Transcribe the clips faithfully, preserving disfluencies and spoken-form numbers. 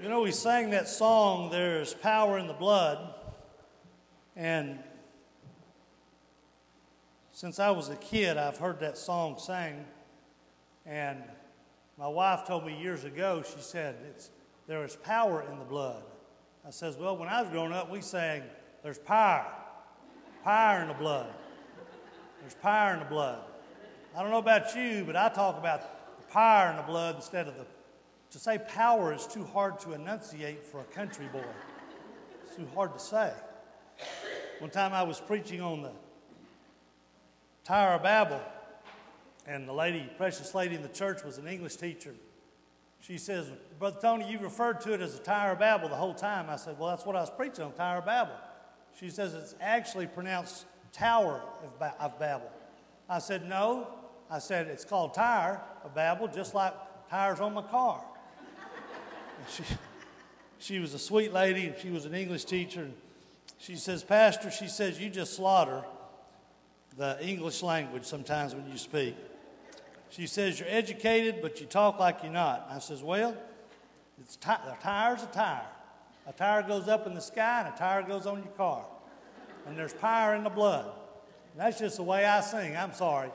You know, we sang that song, There's Power in the Blood, and since I was a kid, I've heard that song sang, and my wife told me years ago, she said, it's, there is power in the blood. I says, well, when I was growing up, we sang, there's power, power in the blood. There's power in the blood. I don't know about you, but I talk about the power in the blood instead of the, to say power is too hard to enunciate for a country boy. It's too hard to say. One time I was preaching on the Tower of Babel, and the lady, precious lady in the church was an English teacher. She says, Brother Tony, you referred to it as the Tower of Babel the whole time. I said, well, that's what I was preaching on, Tower of Babel. She says, it's actually pronounced Tower of, ba- of Babel. I said, no. I said, it's called Tower of Babel, just like tires on my car. And she, she was a sweet lady, and she was an English teacher. And she says, Pastor, she says, you just slaughter the English language sometimes when you speak. She says, you're educated, but you talk like you're not. I says, well, it's t- a tire's a tire. A tire goes up in the sky, and a tire goes on your car. And there's power in the blood. And that's just the way I sing. I'm sorry.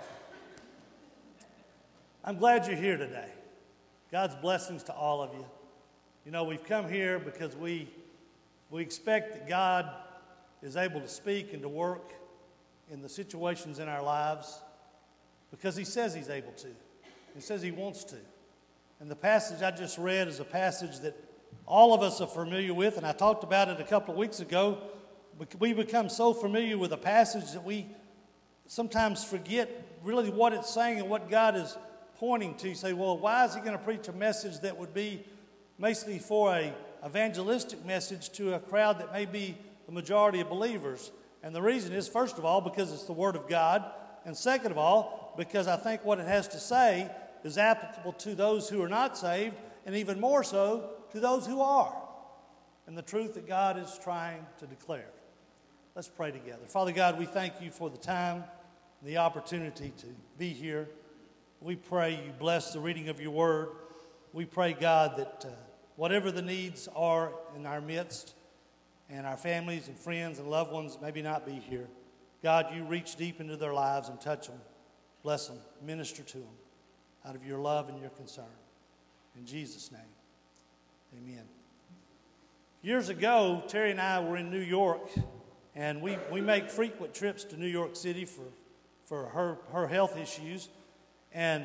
I'm glad you're here today. God's blessings to all of you. You know, we've come here because we, we expect that God is able to speak and to work in the situations in our lives because he says he's able to. He says he wants to. And the passage I just read is a passage that all of us are familiar with, and I talked about it a couple of weeks ago. We become so familiar with a passage that we sometimes forget really what it's saying and what God is pointing to. You say, well, why is he going to preach a message that would be basically for a evangelistic message to a crowd that may be the majority of believers? And the reason is, first of all, because it's the Word of God, and second of all, because I think what it has to say is applicable to those who are not saved, and even more so to those who are, and the truth that God is trying to declare. Let's pray together. Father God, we thank you for the time and the opportunity to be here. We pray you bless the reading of your word. We pray, God, that uh, whatever the needs are in our midst, and our families and friends and loved ones maybe not be here, God, you reach deep into their lives and touch them, bless them, minister to them out of your love and your concern. In Jesus' name, amen. Years ago, Terry and I were in New York, and we, we make frequent trips to New York City for, for her, her health issues. And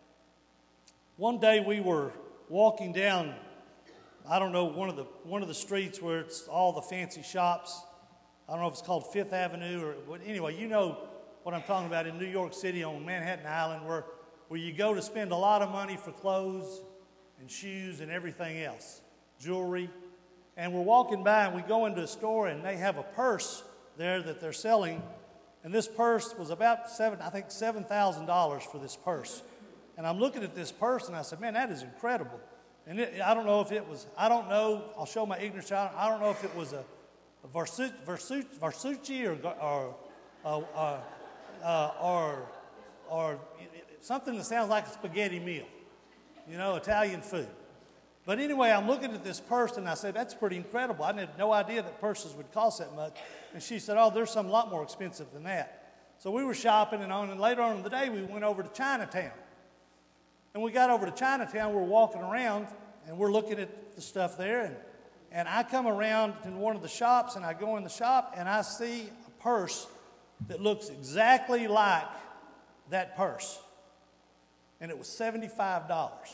one day we were walking down, I don't know, one of the one of the streets where it's all the fancy shops. I don't know if it's called Fifth Avenue or what. Anyway, you know what I'm talking about in New York City on Manhattan Island, where, where you go to spend a lot of money for clothes and shoes and everything else, jewelry. And we're walking by and we go into a store and they have a purse there that they're selling. And this purse was about seven, I think seven thousand dollars for this purse. And I'm looking at this purse and I said, man, that is incredible. And it, I don't know if it was, I don't know, I'll show my ignorance out. I don't know if it was a, a Versace, Versace, Versace or, or, uh, uh, uh, or, or something that sounds like a spaghetti meal, you know, Italian food. But anyway, I'm looking at this purse, and I said, that's pretty incredible. I had no idea that purses would cost that much. And she said, oh, there's some a lot more expensive than that. So we were shopping, and, on, and later on in the day, we went over to Chinatown. And we got over to Chinatown, we're walking around, and we're looking at the stuff there. And, and I come around in one of the shops, and I go in the shop, and I see a purse that looks exactly like that purse. And it was seventy-five dollars.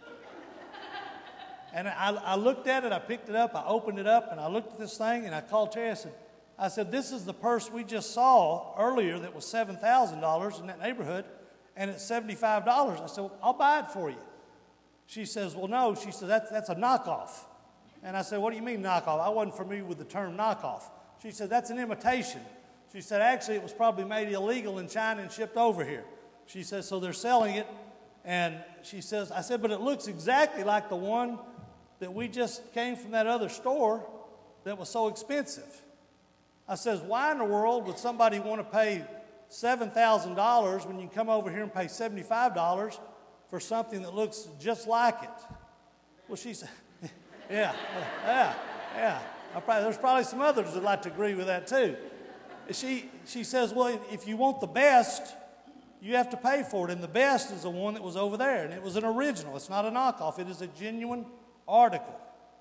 And I, I looked at it, I picked it up, I opened it up, and I looked at this thing, and I called Terry. I said, I said, this is the purse we just saw earlier that was seven thousand dollars in that neighborhood, and it's seventy-five dollars. I said, well, I'll buy it for you. She says, well, no. She said, that's, that's a knockoff. And I said, what do you mean knockoff? I wasn't familiar with the term knockoff. She said, that's an imitation. She said, actually, it was probably made illegal in China and shipped over here. She says, so they're selling it. And she says, I said, but it looks exactly like the one that we just came from that other store that was so expensive. I says, why in the world would somebody want to pay seven thousand dollars when you can come over here and pay seventy-five dollars for something that looks just like it? Well, she said, Yeah, yeah, yeah. I probably, there's probably some others that like to agree with that too. She, she says, well, if you want the best, you have to pay for it. And the best is the one that was over there. And it was an original. It's not a knockoff. It is a genuine article.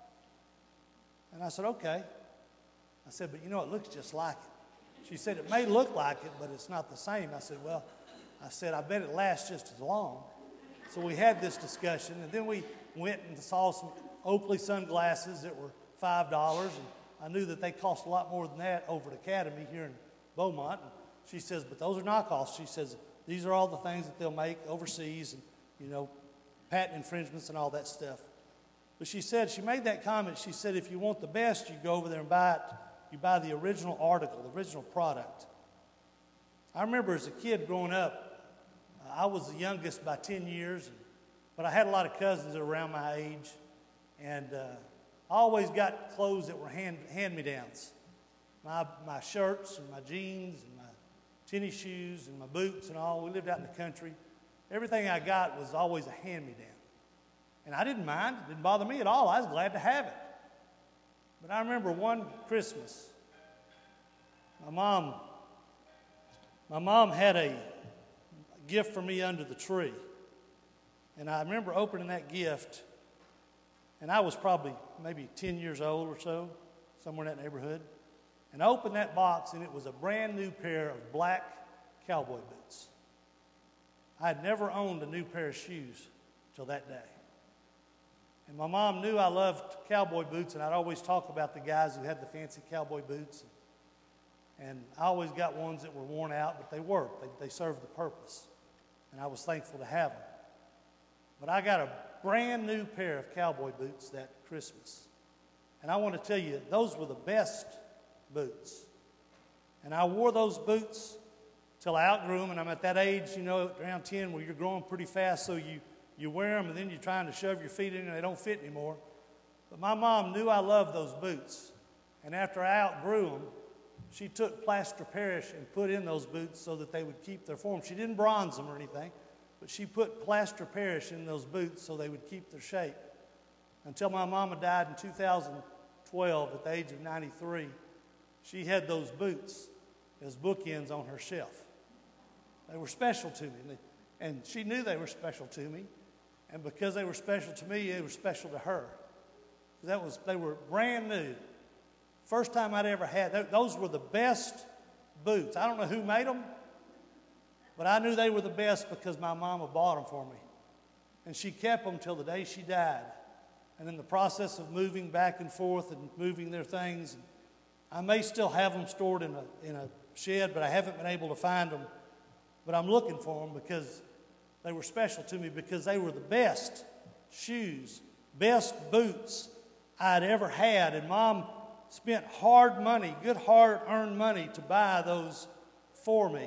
And I said, okay. I said, but you know, it looks just like it. She said, it may look like it, but it's not the same. I said, well, I said, I bet it lasts just as long. So we had this discussion. And then we went and saw some Oakley sunglasses that were five dollars. And I knew that they cost a lot more than that over at Academy here in Beaumont. And she says, but those are knockoffs. She says, these are all the things that they'll make overseas and, you know, patent infringements and all that stuff. But she said, she made that comment. She said, if you want the best, you go over there and buy it. You buy the original article, the original product. I remember as a kid growing up, uh, I was the youngest by ten years, but I had a lot of cousins that were around my age. And uh, I always got clothes that were hand, hand-me-downs. My, my shirts and my jeans and my tennis shoes and my boots and all. We lived out in the country. Everything I got was always a hand-me-down. And I didn't mind. It didn't bother me at all. I was glad to have it. But I remember one Christmas, my mom, my mom had a gift for me under the tree. And I remember opening that gift, and I was probably maybe ten years old or so, somewhere in that neighborhood. And I opened that box, and it was a brand new pair of black cowboy boots. I had never owned a new pair of shoes till that day. And my mom knew I loved cowboy boots, and I'd always talk about the guys who had the fancy cowboy boots. And I always got ones that were worn out, but they worked. They, they served the purpose. And I was thankful to have them. But I got a brand new pair of cowboy boots that Christmas. And I want to tell you, those were the best boots. And I wore those boots till I outgrew them. And I'm at that age, you know, around ten, where you're growing pretty fast, so you You wear them, and then you're trying to shove your feet in, and they don't fit anymore. But my mom knew I loved those boots. And after I outgrew them, she took plaster Paris and put in those boots so that they would keep their form. She didn't bronze them or anything, but she put plaster Paris in those boots so they would keep their shape. Until my mama died in two thousand twelve at the age of ninety-three, she had those boots as bookends on her shelf. They were special to me, and she knew they were special to me. And because they were special to me, they were special to her. That was, they were brand new. First time I'd ever had. Those were the best boots. I don't know who made them, but I knew they were the best because my mama bought them for me. And she kept them till the day she died. And in the process of moving back and forth and moving their things, I may still have them stored in a, in a shed, but I haven't been able to find them. But I'm looking for them because they were special to me, because they were the best shoes, best boots I'd ever had. And Mom spent hard money, good hard-earned money to buy those for me.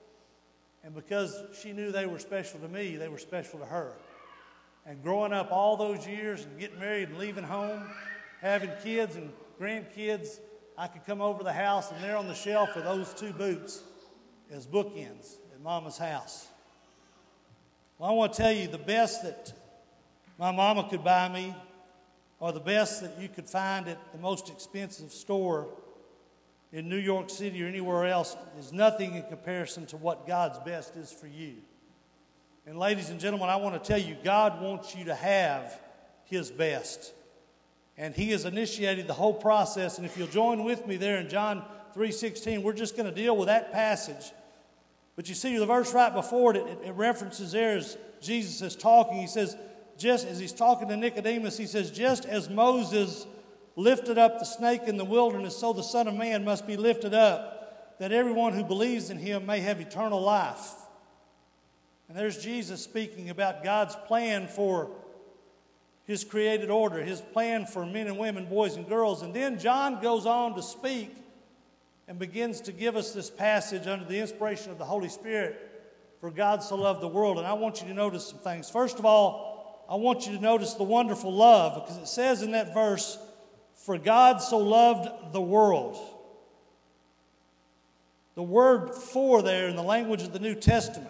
And because she knew they were special to me, they were special to her. And growing up all those years and getting married and leaving home, having kids and grandkids, I could come over the house, and there on the shelf are those two boots as bookends at Mama's house. Well, I want to tell you, the best that my mama could buy me, or the best that you could find at the most expensive store in New York City or anywhere else, is nothing in comparison to what God's best is for you. And ladies and gentlemen, I want to tell you, God wants you to have His best. And He has initiated the whole process. And if you'll join with me there in John three sixteen, we're just going to deal with that passage. But you see the verse right before it, it, it references there as Jesus is talking. He says, just as He's talking to Nicodemus, He says, just as Moses lifted up the snake in the wilderness, so the Son of Man must be lifted up, that everyone who believes in Him may have eternal life. And there's Jesus speaking about God's plan for His created order, His plan for men and women, boys and girls. And then John goes on to speak and begins to give us this passage under the inspiration of the Holy Spirit, for God so loved the world. And I want you to notice some things. First of all, I want you to notice the wonderful love, because it says in that verse, for God so loved the world. The word for there in the language of the New Testament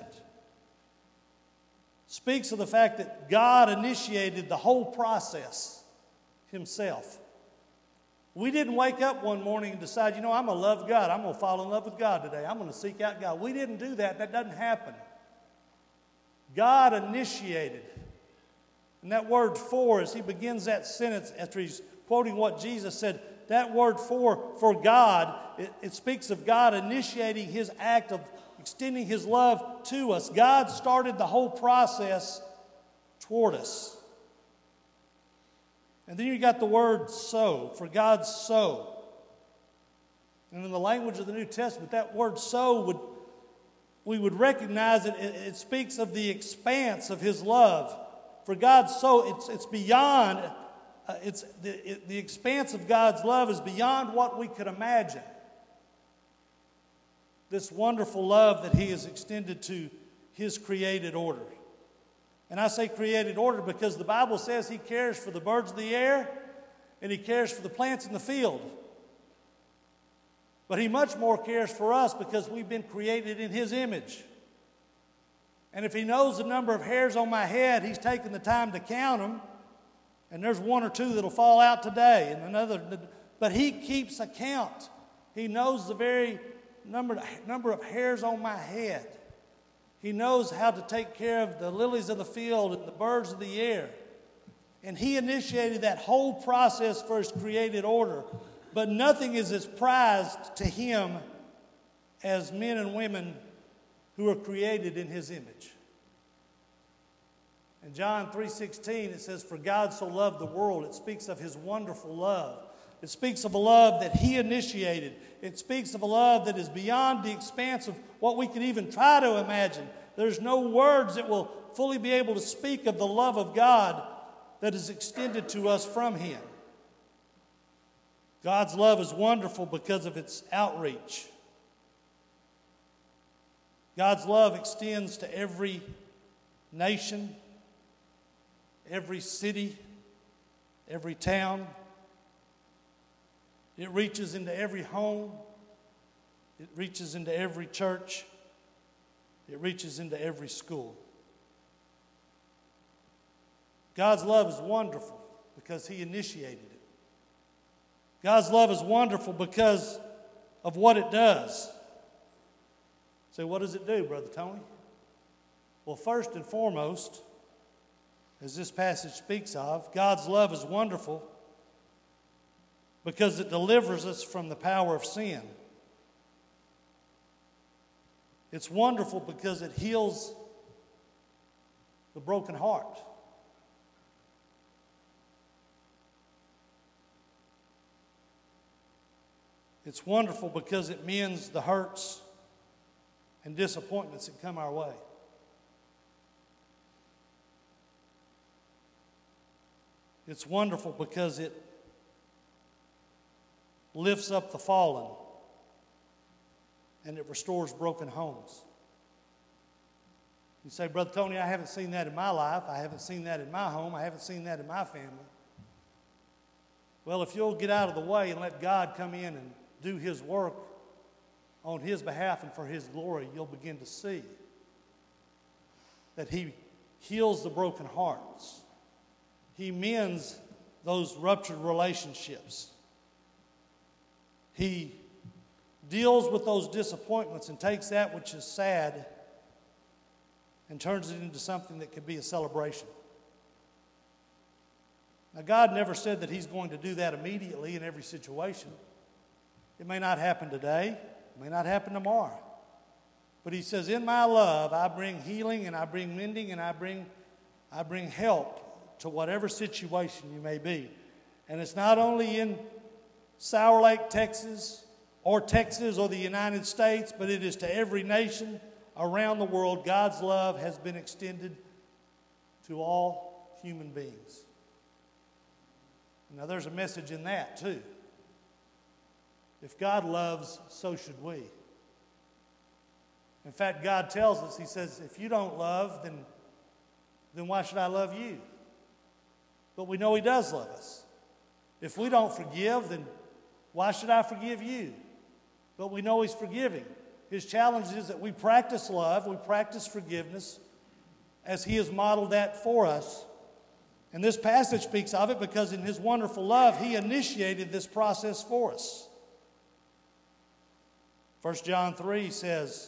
speaks of the fact that God initiated the whole process himself. We didn't wake up one morning and decide, you know, I'm going to love God. I'm going to fall in love with God today. I'm going to seek out God. We didn't do that. That doesn't happen. God initiated. And that word for, as he begins that sentence after he's quoting what Jesus said, that word for, for God, it, it speaks of God initiating his act of extending his love to us. God started the whole process toward us. And then you got the word so, for God so. And in the language of the New Testament, that word so, would we would recognize it, it, it speaks of the expanse of his love. For God so, it's, it's beyond, uh, it's the, it, the expanse of God's love is beyond what we could imagine. This wonderful love that he has extended to his created order. And I say created order because the Bible says he cares for the birds of the air and he cares for the plants in the field. But he much more cares for us because we've been created in his image. And if he knows the number of hairs on my head, he's taken the time to count them. And there's one or two that'll fall out today and another. But he keeps account. He knows the very number, number of hairs on my head. He knows how to take care of the lilies of the field and the birds of the air. And he initiated that whole process for his created order. But nothing is as prized to him as men and women who are created in his image. In John three sixteen, it says, for God so loved the world. It speaks of his wonderful love. It speaks of a love that he initiated. It speaks of a love that is beyond the expanse of what we can even try to imagine. There's no words that will fully be able to speak of the love of God that is extended to us from him. God's love is wonderful because of its outreach. God's love extends to every nation, every city, every town. It reaches into every home. It reaches into every church. It reaches into every school. God's love is wonderful because he initiated it. God's love is wonderful because of what it does. So what does it do, Brother Tony? Well, first and foremost, as this passage speaks of, God's love is wonderful because it delivers us from the power of sin. It's wonderful because it heals the broken heart. It's wonderful because it mends the hurts and disappointments that come our way. It's wonderful because it lifts up the fallen and it restores broken homes. You say, Brother Tony, I haven't seen that in my life. I haven't seen that in my home. I haven't seen that in my family. Well, if you'll get out of the way and let God come in and do his work on his behalf and for his glory, you'll begin to see that he heals the broken hearts. He mends those ruptured relationships. He deals with those disappointments and takes that which is sad and turns it into something that could be a celebration. Now, God never said that he's going to do that immediately in every situation. It may not happen today. It may not happen tomorrow. But he says, in my love, I bring healing and I bring mending and I bring, I bring help to whatever situation you may be. And it's not only in Sour Lake, Texas, or Texas or the United States, but it is to every nation around the world. God's love has been extended to all human beings. Now, there's a message in that, too. If God loves, so should we. In fact, God tells us, he says, if you don't love, then, then why should I love you? But we know he does love us. If we don't forgive, then why should I forgive you? But we know he's forgiving. His challenge is that we practice love, we practice forgiveness, as he has modeled that for us And this passage speaks of it because in his wonderful love, he initiated this process for us. First John three says,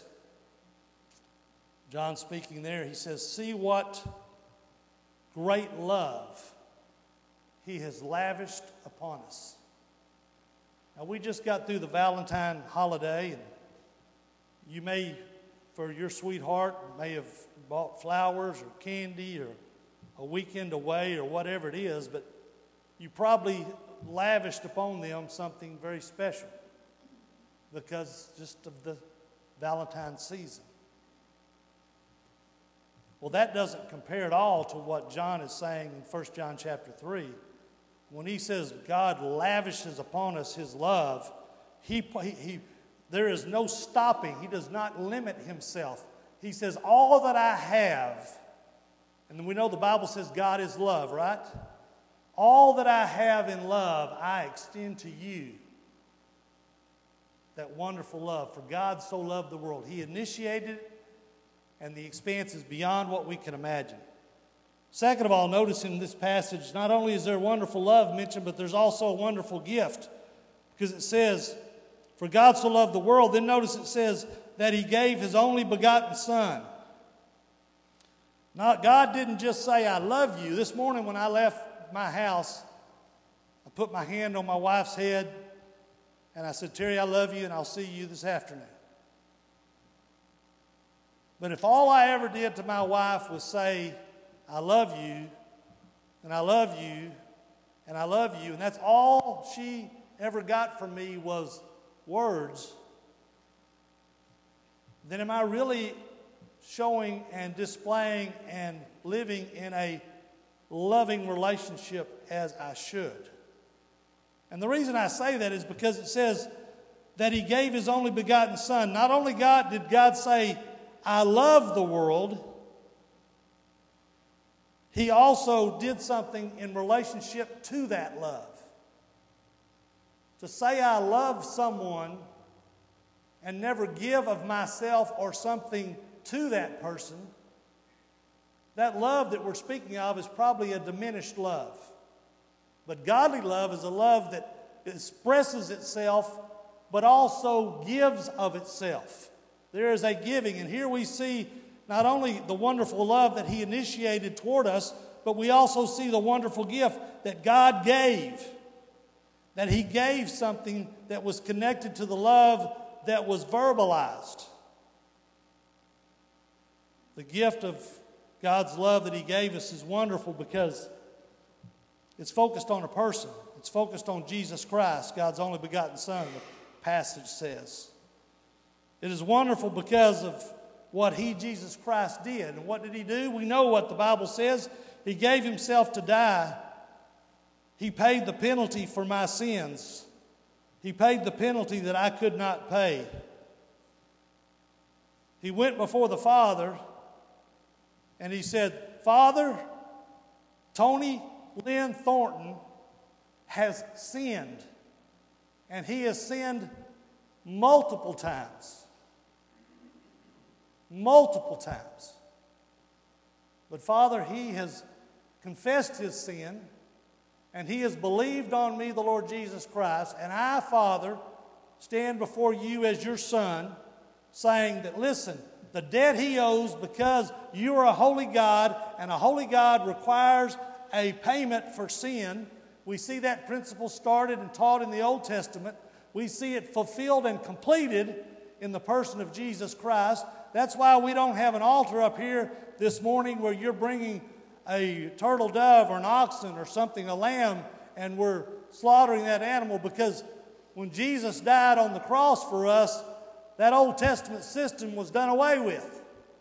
John speaking there, he says, "See what great love he has lavished upon us." Now, we just got through the Valentine holiday, and you may, for your sweetheart, may have bought flowers or candy or a weekend away or whatever it is, but you probably lavished upon them something very special because just of the Valentine season. Well, that doesn't compare at all to what John is saying in First John chapter three. When he says God lavishes upon us his love, he, he, he, there is no stopping. He does not limit himself. He says, all that I have, and we know the Bible says God is love, right? All that I have in love, I extend to you. That wonderful love. For God so loved the world. He initiated it, and the expanse is beyond what we can imagine. Second of all, notice in this passage, not only is there wonderful love mentioned, but there's also a wonderful gift. Because it says, for God so loved the world. Then notice it says that he gave his only begotten Son. Now, God didn't just say, I love you. This morning when I left my house, I put my hand on my wife's head, and I said, Terry, I love you, and I'll see you this afternoon. But if all I ever did to my wife was say, I love you, and I love you, and I love you, and that's all she ever got from me was words, then am I really showing and displaying and living in a loving relationship as I should? And the reason I say that is because it says that he gave his only begotten Son. Not only God did God say, I love the world, he also did something in relationship to that love. To say I love someone and never give of myself or something to that person, that love that we're speaking of is probably a diminished love. But godly love is a love that expresses itself but also gives of itself. There is a giving, and here we see not only the wonderful love that he initiated toward us, but we also see the wonderful gift that God gave. That he gave something that was connected to the love that was verbalized. The gift of God's love that he gave us is wonderful because it's focused on a person. It's focused on Jesus Christ, God's only begotten Son, the passage says. It is wonderful because of what he, Jesus Christ, did. And what did he do? We know what the Bible says. He gave himself to die. He paid the penalty for my sins. He paid the penalty that I could not pay. He went before the Father and he said, Father, Tony Lynn Thornton has sinned. And he has sinned multiple times. Multiple times. But Father, he has confessed his sin, and he has believed on me, the Lord Jesus Christ, and I, Father, stand before you as your son, saying that, listen, the debt he owes because you are a holy God, and a holy God requires a payment for sin. We see that principle started and taught in the Old Testament. We see it fulfilled and completed in the person of Jesus Christ. That's why we don't have an altar up here this morning where you're bringing a turtle dove or an oxen or something, a lamb, and we're slaughtering that animal, because when Jesus died on the cross for us, that Old Testament system was done away with.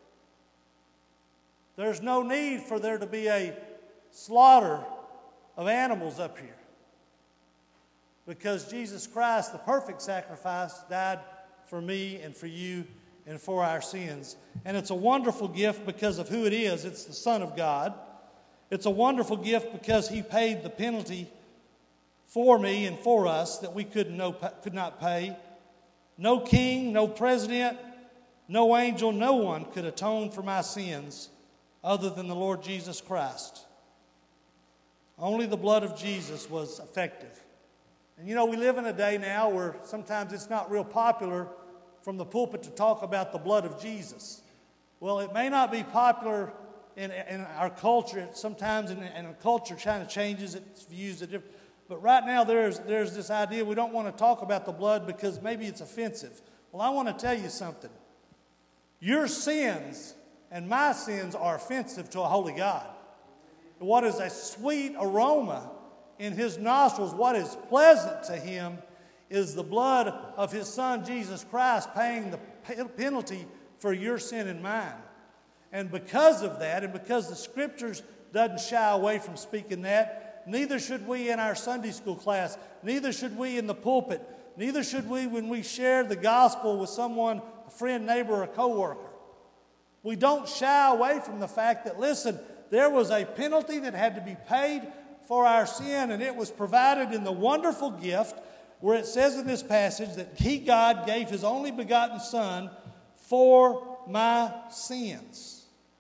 There's no need for there to be a slaughter of animals up here, because Jesus Christ, the perfect sacrifice, died for me and for you and for our sins. And it's a wonderful gift because of who it is. It's the Son of God. It's a wonderful gift because he paid the penalty for me and for us that we could, no, could not pay. No king, no president, no angel, no one could atone for my sins other than the Lord Jesus Christ. Only the blood of Jesus was effective. And you know, we live in a day now where sometimes it's not real popular from the pulpit to talk about the blood of Jesus. Well, it may not be popular in, in our culture. Sometimes in, in our culture kind of changes its views. But right now there's, there's this idea we don't want to talk about the blood because maybe it's offensive. Well, I want to tell you something. Your sins and my sins are offensive to a holy God. What is a sweet aroma in his nostrils, what is pleasant to him, is the blood of his Son, Jesus Christ, paying the penalty for your sin and mine. And because of that, and because the Scriptures doesn't shy away from speaking that, neither should we in our Sunday school class, neither should we in the pulpit, neither should we when we share the gospel with someone, a friend, neighbor, or a coworker. We don't shy away from the fact that, listen, there was a penalty that had to be paid for our sin, and it was provided in the wonderful gift where it says in this passage that He, God, gave His only begotten Son for my sins.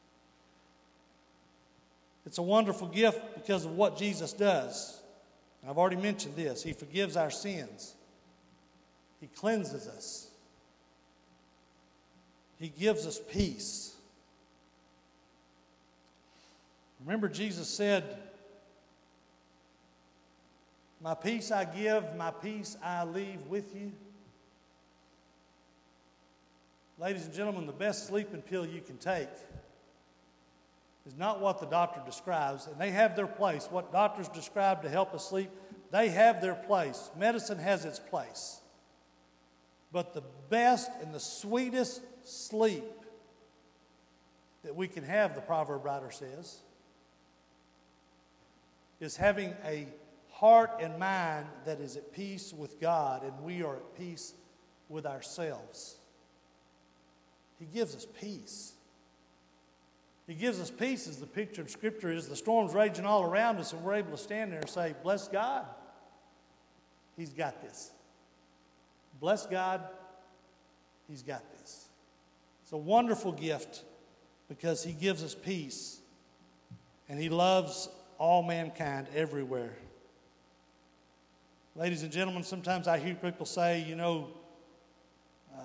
It's a wonderful gift because of what Jesus does. And I've already mentioned this. He forgives our sins. He cleanses us. He gives us peace. Remember, Jesus said, "My peace I give, my peace I leave with you." Ladies and gentlemen, the best sleeping pill you can take is not what the doctor describes, and they have their place. What doctors describe to help us sleep, they have their place. Medicine has its place. But the best and the sweetest sleep that we can have, the proverb writer says, is having a heart and mind that is at peace with God, and we are at peace with ourselves. He gives us peace. He gives us peace as the picture of Scripture is the storm's raging all around us, and we're able to stand there and say, bless God, He's got this. Bless God, He's got this. It's a wonderful gift because He gives us peace, and He loves all mankind everywhere. Ladies and gentlemen, sometimes I hear people say, you know, uh,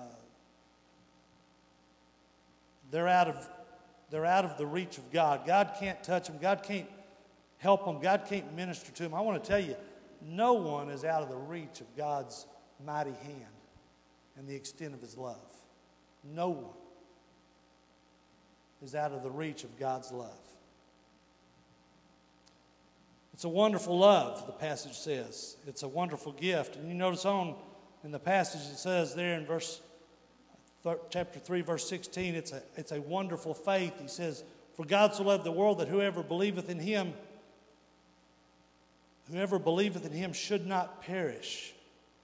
they're out of they're out of the reach of God. God can't touch them. God can't help them. God can't minister to them. I want to tell you, no one is out of the reach of God's mighty hand and the extent of His love. No one is out of the reach of God's love. It's a wonderful love, the passage says. It's a wonderful gift. And you notice on in the passage it says there in verse chapter three, verse sixteen, it's a, it's a wonderful faith. He says, "For God so loved the world that whoever believeth in Him, whoever believeth in Him should not perish."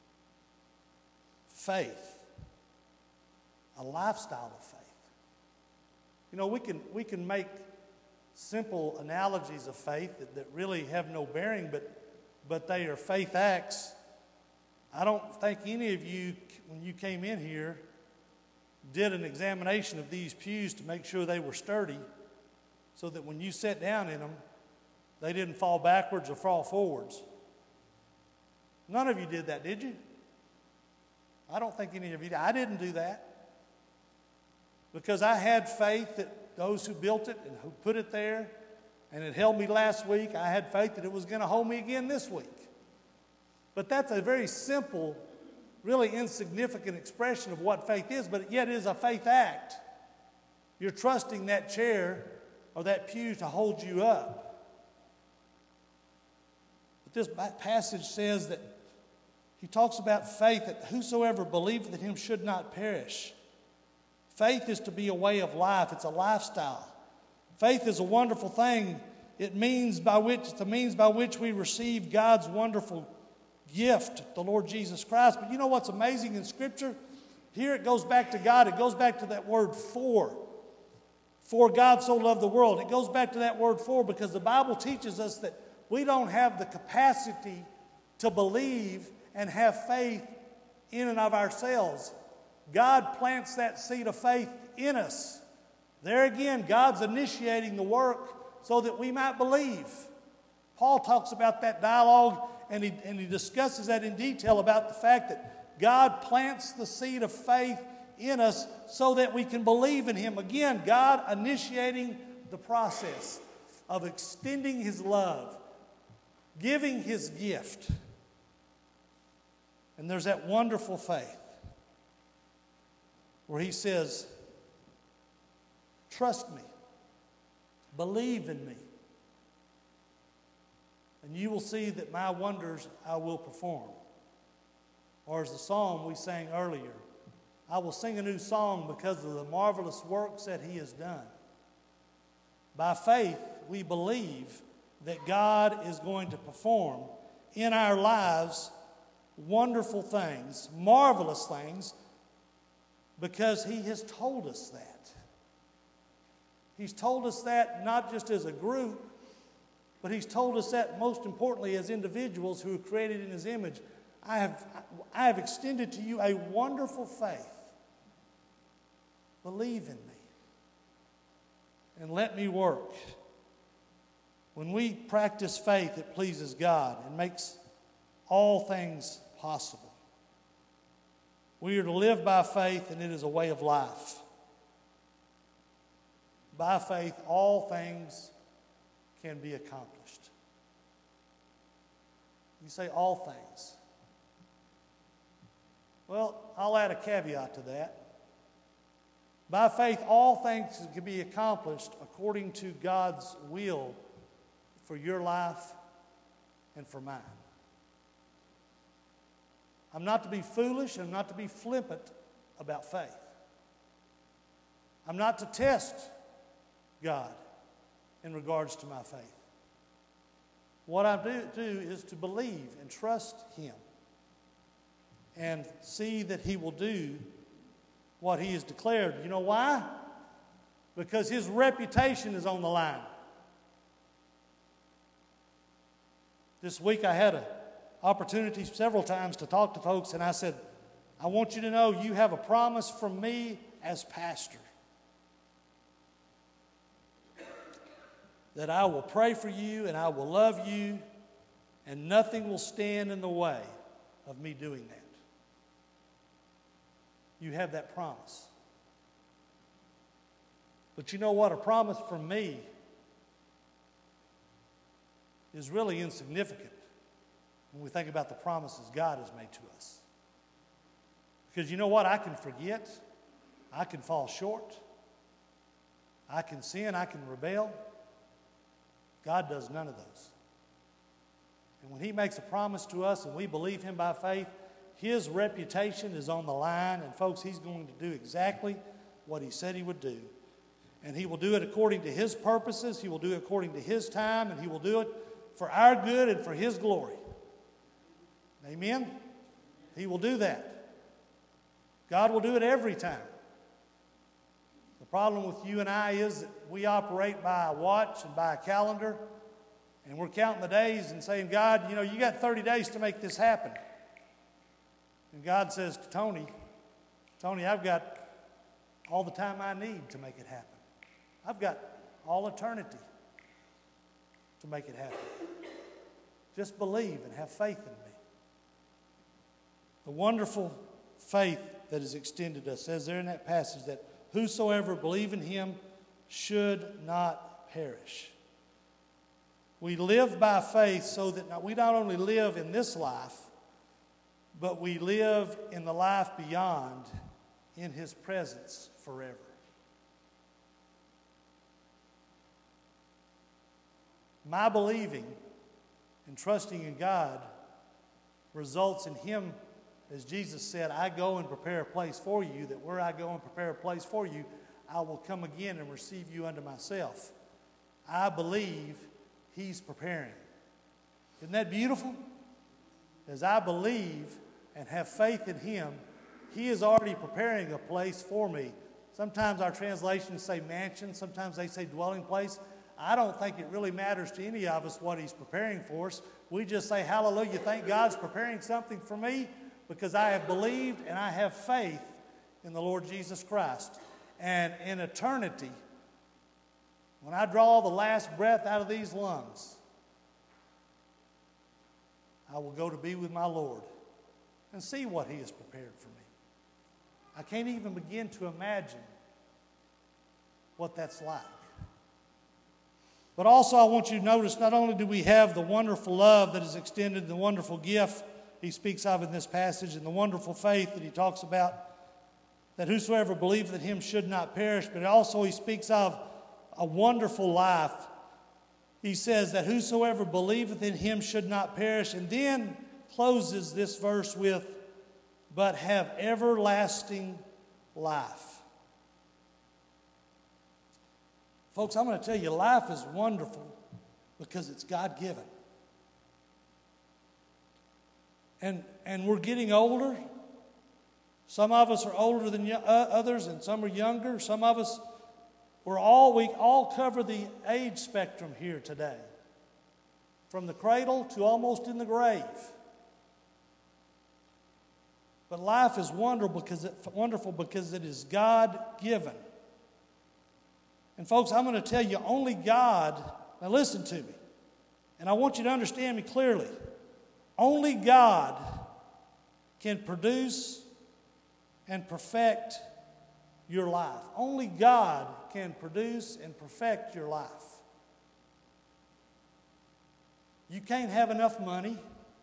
Faith. A lifestyle of faith. You know, we can we can make simple analogies of faith that, that really have no bearing, but but they are faith acts. I don't think any of you, when you came in here, did an examination of these pews to make sure they were sturdy so that when you sat down in them, they didn't fall backwards or fall forwards. None of you did that, did you? I don't think any of you did. I didn't do that because I had faith that those who built it and who put it there, and it held me last week, I had faith that it was going to hold me again this week. But that's a very simple, really insignificant expression of what faith is, but yet it is a faith act. You're trusting that chair or that pew to hold you up. But this passage says that he talks about faith, that whosoever believeth in Him should not perish. Faith is to be a way of life. It's a lifestyle. Faith is a wonderful thing. It means by which, it's a means by which we receive God's wonderful gift, the Lord Jesus Christ. But you know what's amazing in Scripture? Here it goes back to God. It goes back to that word "for." For God so loved the world. It goes back to that word "for" because the Bible teaches us that we don't have the capacity to believe and have faith in and of ourselves. God plants that seed of faith in us. There again, God's initiating the work so that we might believe. Paul talks about that dialogue, and he, and he discusses that in detail about the fact that God plants the seed of faith in us so that we can believe in Him. Again, God initiating the process of extending His love, giving His gift. And there's that wonderful faith where He says, trust me, believe in me, and you will see that my wonders I will perform. Or as the psalm we sang earlier, I will sing a new song because of the marvelous works that He has done. By faith, we believe that God is going to perform in our lives wonderful things, marvelous things, because He has told us that. He's told us that not just as a group, but He's told us that most importantly as individuals who are created in His image. I have, I have extended to you a wonderful faith. Believe in me and let me work. When we practice faith, it pleases God and makes all things possible. We are to live by faith, and it is a way of life. By faith, all things can be accomplished. You say all things. Well, I'll add a caveat to that. By faith, all things can be accomplished according to God's will for your life and for mine. I'm not to be foolish. I'm not to be flippant about faith. I'm not to test God in regards to my faith. What I do, do is to believe and trust Him and see that He will do what He has declared. You know why? Because His reputation is on the line. This week I had an opportunity several times to talk to folks, and I said, I want you to know you have a promise from me as pastor that I will pray for you and I will love you, and nothing will stand in the way of me doing that. You have that promise. But you know what? A promise from me is really insignificant when we think about the promises God has made to us. Because you know what? I can forget. I can fall short. I can sin. I can rebel. God does none of those. And when He makes a promise to us and we believe Him by faith, His reputation is on the line. And folks, He's going to do exactly what He said He would do. And He will do it according to His purposes. He will do it according to His time. And He will do it for our good and for His glory. Amen? He will do that. God will do it every time. The problem with you and I is that we operate by a watch and by a calendar, and we're counting the days and saying, God, you know, you got thirty days to make this happen. And God says to Tony, Tony, I've got all the time I need to make it happen. I've got all eternity to make it happen. Just believe and have faith in me. The wonderful faith that is extended to us says there in that passage that whosoever believe in Him should not perish. We live by faith so that not, we not only live in this life, but we live in the life beyond in His presence forever. My believing and trusting in God results in Him, as Jesus said, I go and prepare a place for you, that where I go and prepare a place for you, I will come again and receive you unto myself. I believe He's preparing. Isn't that beautiful? As I believe and have faith in Him, He is already preparing a place for me. Sometimes our translations say mansion, sometimes they say dwelling place. I don't think it really matters to any of us what He's preparing for us. We just say, hallelujah, thank God's preparing something for me because I have believed and I have faith in the Lord Jesus Christ. And in eternity, when I draw the last breath out of these lungs, I will go to be with my Lord and see what He has prepared for me. I can't even begin to imagine what that's like. But also I want you to notice, not only do we have the wonderful love that is extended, the wonderful gift he speaks of in this passage, and the wonderful faith that he talks about, that whosoever believeth in him should not perish, but also he speaks of a wonderful life. He says that whosoever believeth in him should not perish, and then closes this verse with, but have everlasting life. Folks, I'm going to tell you, life is wonderful because it's God-given. And, and we're getting older. Some of us are older than others, and some are younger. Some of us, we're all, we all cover the age spectrum here today, from the cradle to almost in the grave. But life is wonderful because it, wonderful because it is God-given. And folks, I'm going to tell you, only God, now listen to me, and I want you to understand me clearly. Only God can produce and perfect your life. Only God can produce and perfect your life. You can't have enough money.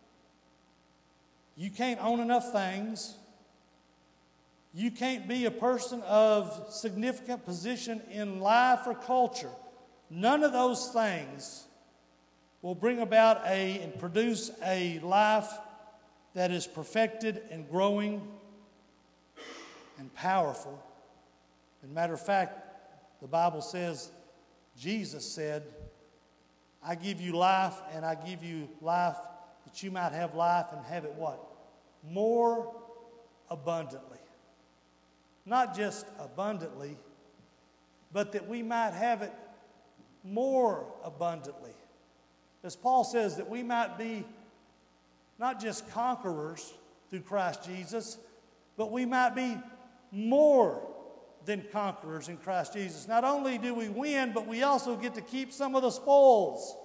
You can't own enough things. You can't be a person of significant position in life or culture. None of those things will bring about a and produce a life that is perfected and growing and powerful. As a matter of fact, the Bible says, Jesus said, I give you life, and I give you life that you might have life and have it what? More abundantly. Not just abundantly, but that we might have it more abundantly. As Paul says, that we might be not just conquerors through Christ Jesus, but we might be more than conquerors in Christ Jesus. Not only do we win, but we also get to keep some of the spoils.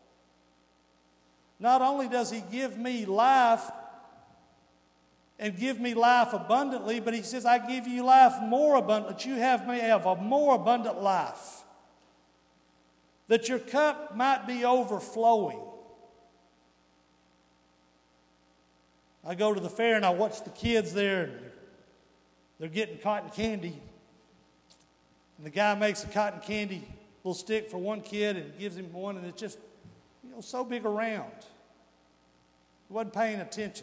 Not only does he give me life and give me life abundantly, but he says, I give you life more abundantly, that you have may have a more abundant life. That your cup might be overflowing. I go to the fair and I watch the kids there, and they're, they're getting cotton candy. And the guy makes a cotton candy little stick for one kid and gives him one, and it's just, you know, so big around. He wasn't paying attention.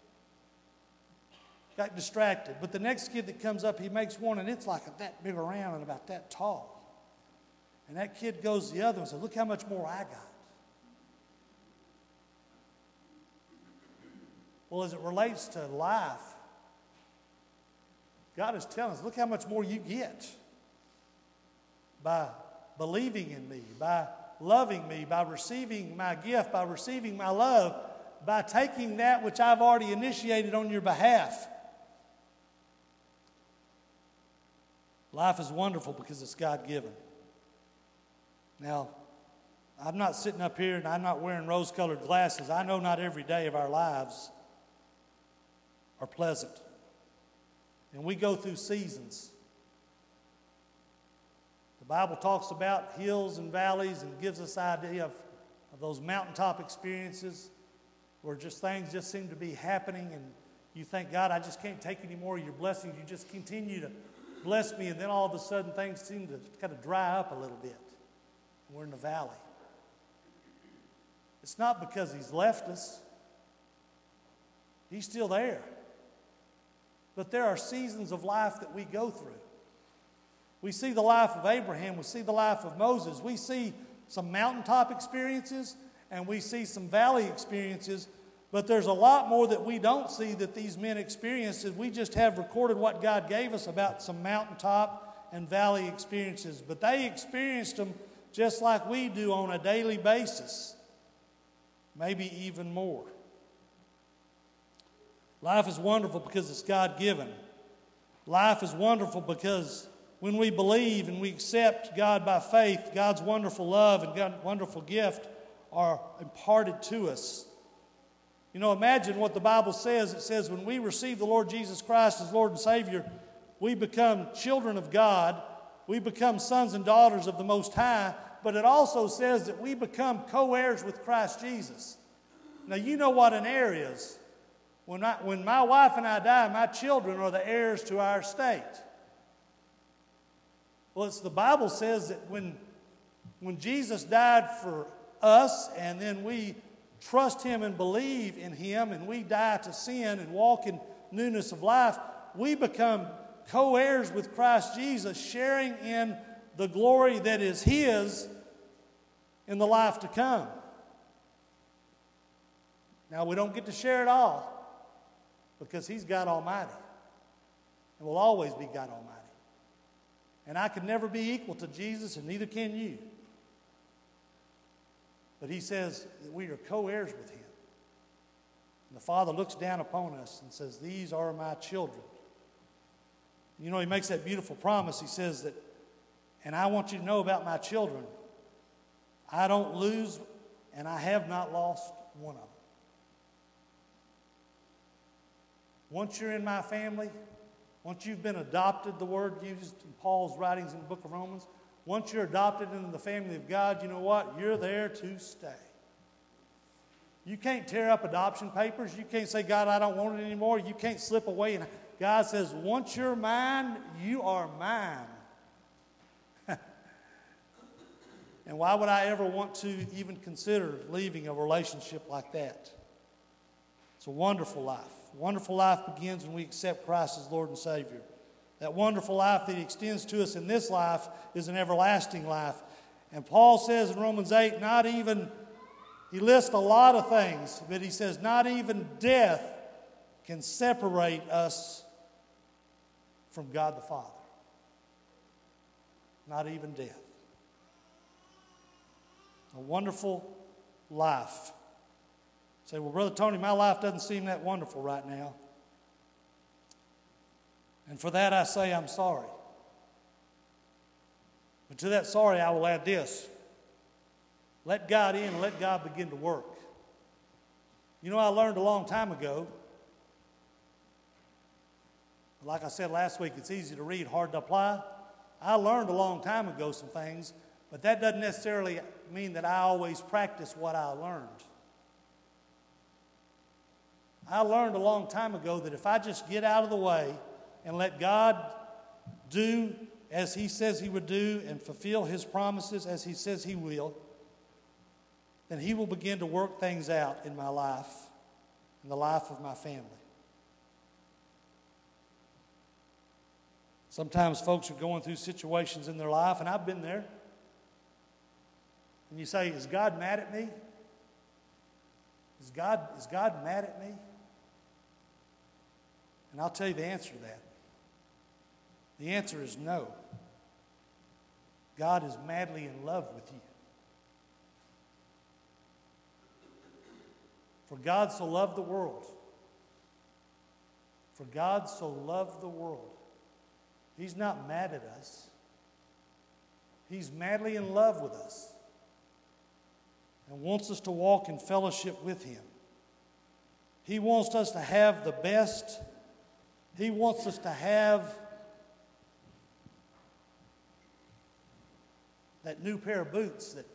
Got distracted. But the next kid that comes up, he makes one, and it's like that big around and about that tall. And that kid goes to the other and says, look how much more I got. Well, as it relates to life, God is telling us, look how much more you get by believing in me, by loving me, by receiving my gift, by receiving my love, by taking that which I've already initiated on your behalf. Life is wonderful because it's God-given. Now, I'm not sitting up here and I'm not wearing rose-colored glasses. I know not every day of our lives are pleasant. And we go through seasons. The Bible talks about hills and valleys and gives us an idea of, of those mountaintop experiences where just things just seem to be happening and you think, God, I just can't take any more of your blessings. You just continue to bless me, and then all of a sudden things seem to kind of dry up a little bit. We're in the valley. It's not because he's left us. He's still there. But there are seasons of life that we go through. We see the life of Abraham. We see the life of Moses. We see some mountaintop experiences and we see some valley experiences. But there's a lot more that we don't see that these men experienced. We just have recorded what God gave us about some mountaintop and valley experiences. But they experienced them just like we do on a daily basis. Maybe even more. Life is wonderful because it's God-given. Life is wonderful because when we believe and we accept God by faith, God's wonderful love and God's wonderful gift are imparted to us. You know, imagine what the Bible says. It says when we receive the Lord Jesus Christ as Lord and Savior, we become children of God. We become sons and daughters of the Most High. But it also says that we become co-heirs with Christ Jesus. Now, you know what an heir is. When, I, when my wife and I die, my children are the heirs to our estate. Well, it's the Bible says that when, when Jesus died for us and then we trust Him and believe in Him and we die to sin and walk in newness of life, we become co-heirs with Christ Jesus, sharing in the glory that is His in the life to come. Now, we don't get to share it all because He's God Almighty and will always be God Almighty. And I can never be equal to Jesus, and neither can you. But He says that we are co-heirs with Him. And the Father looks down upon us and says, "These are my children." You know, He makes that beautiful promise. He says that, "And I want you to know about my children. I don't lose, and I have not lost one of them." Once you're in my family, once you've been adopted, the word used in Paul's writings in the book of Romans, once you're adopted into the family of God, you know what? You're there to stay. You can't tear up adoption papers. You can't say, "God, I don't want it anymore." You can't slip away. And God says, once you're mine, you are mine. And why would I ever want to even consider leaving a relationship like that? It's a wonderful life. A wonderful life begins when we accept Christ as Lord and Savior. That wonderful life that He extends to us in this life is an everlasting life. And Paul says in Romans eight, not even, he lists a lot of things, but he says not even death can separate us from God the Father. Not even death. A wonderful life. Say, "Well, Brother Tony, my life doesn't seem that wonderful right now." And for that I say I'm sorry. But to that sorry I will add this. Let God in and let God begin to work. You know, I learned a long time ago, like I said last week, it's easy to read, hard to apply. I learned a long time ago some things, but that doesn't necessarily mean that I always practice what I learned. I learned a long time ago that if I just get out of the way and let God do as He says He would do and fulfill His promises as He says He will, then He will begin to work things out in my life, in the life of my family. Sometimes folks are going through situations in their life, and I've been there. And you say, "Is God mad at me? Is God, is God mad at me?" And I'll tell you the answer to that. The answer is no. God is madly in love with you. For God so loved the world. For God so loved the world. He's not mad at us. He's madly in love with us and wants us to walk in fellowship with Him. He wants us to have the best. He wants us to have that new pair of boots that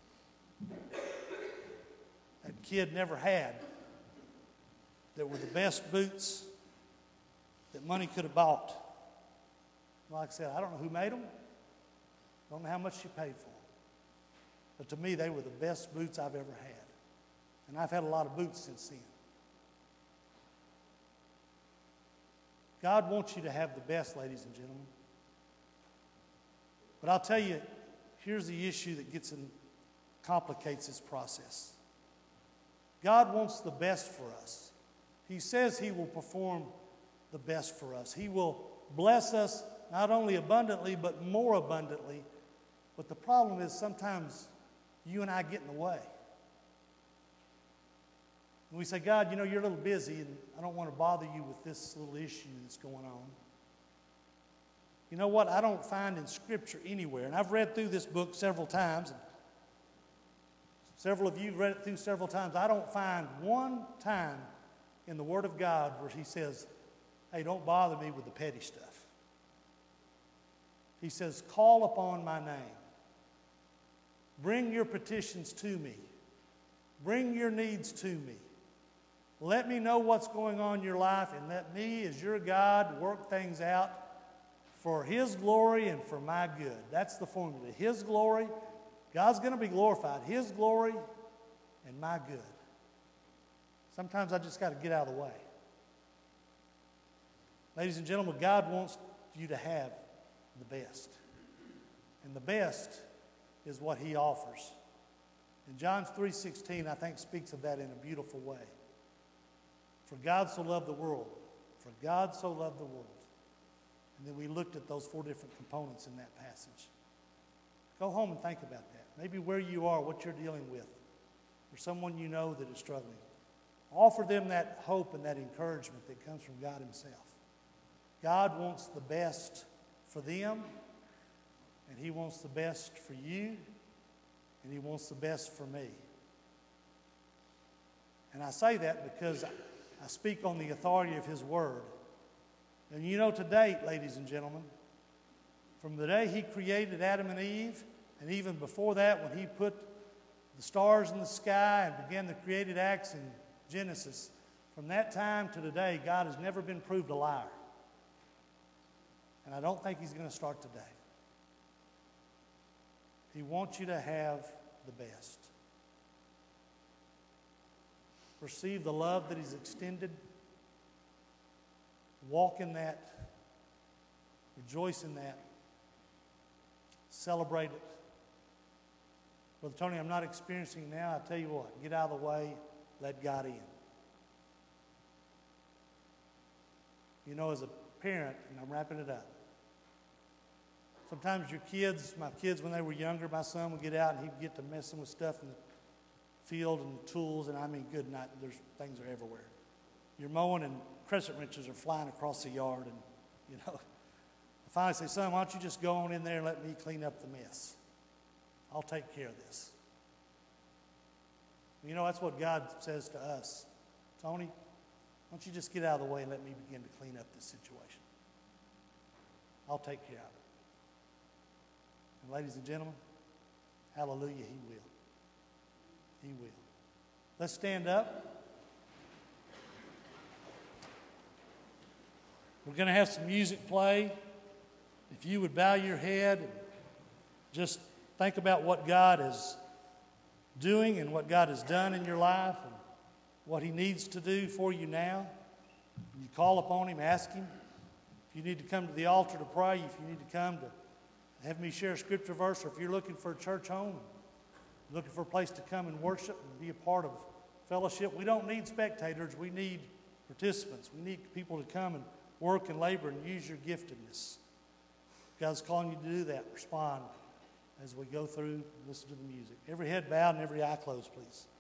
that kid never had, that were the best boots that money could have bought. Like I said, I don't know who made them. I don't know how much you paid for them. But to me, they were the best boots I've ever had. And I've had a lot of boots since then. God wants you to have the best, ladies and gentlemen. But I'll tell you, here's the issue that gets and complicates this process. God wants the best for us. He says He will perform the best for us. He will bless us not only abundantly, but more abundantly. But the problem is sometimes you and I get in the way. And we say, "God, you know, you're a little busy, and I don't want to bother you with this little issue that's going on." You know what? I don't find in Scripture anywhere, and I've read through this book several times. And Several of you have read it through several times. I don't find one time in the Word of God where he says, hey, don't bother me with the petty stuff. He says, call upon my name. Bring your petitions to me. Bring your needs to me. Let me know what's going on in your life, and let me, as your God, work things out for His glory and for my good. That's the formula. His glory, God's going to be glorified. His glory and my good. Sometimes I just got to get out of the way. Ladies and gentlemen, God wants you to have the best. And the best is what He offers. And John three sixteen, I think, speaks of that in a beautiful way. For God so loved the world. For God so loved the world. And then we looked at those four different components in that passage. Go home and think about that. Maybe where you are, what you're dealing with, or someone you know that is struggling. Offer them that hope and that encouragement that comes from God Himself. God wants the best for them, and He wants the best for you, and He wants the best for me. And I say that because I speak on the authority of His Word. And you know, to date, ladies and gentlemen, from the day He created Adam and Eve, and even before that, when He put the stars in the sky and began the created acts in Genesis, from that time to today, God has never been proved a liar. And I don't think He's going to start today. He wants you to have the best. Receive the love that He's extended. Walk in that. Rejoice in that. Celebrate it. Brother Tony, I'm not experiencing it now. I tell you what, get out of the way. Let God in. You know, as a parent, and I'm wrapping it up, sometimes your kids, my kids when they were younger, my son would get out and he'd get to messing with stuff in the field and the tools, and I mean, good night, there's things are everywhere. You're mowing and crescent wrenches are flying across the yard, and you know, I finally say, son, why don't you just go on in there and let me clean up the mess? I'll take care of this. You know, that's what God says to us. Tony, why don't you just get out of the way and let me begin to clean up this situation? I'll take care of it. And ladies and gentlemen, hallelujah, He will. He will. Let's stand up. We're going to have some music play. If you would bow your head and just think about what God is doing and what God has done in your life and what He needs to do for you now. You call upon Him, ask Him. If you need to come to the altar to pray, if you need to come to have me share a scripture verse, or if you're looking for a church home, looking for a place to come and worship and be a part of fellowship, we don't need spectators. We need participants. We need people to come and work and labor and use your giftedness. God's calling you to do that. Respond as we go through and listen to the music. Every head bowed and every eye closed, please.